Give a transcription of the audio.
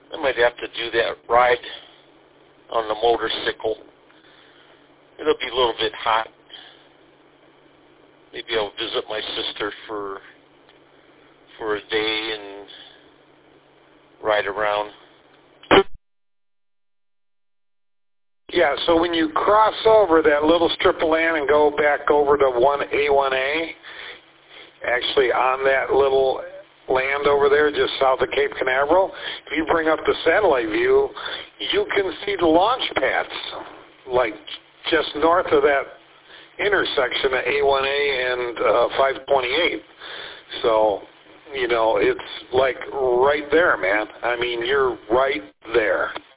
I might have to do that ride on the motorcycle. It'll be a little bit hot. Maybe I'll visit my sister for a day and ride around. Yeah, so when you cross over that little strip of land and go back over to A1A, actually on that little land over there just south of Cape Canaveral, if you bring up the satellite view, you can see the launch pads, like just north of that intersection of A1A and 528. So, you know, it's like right there, man. I mean, you're right there.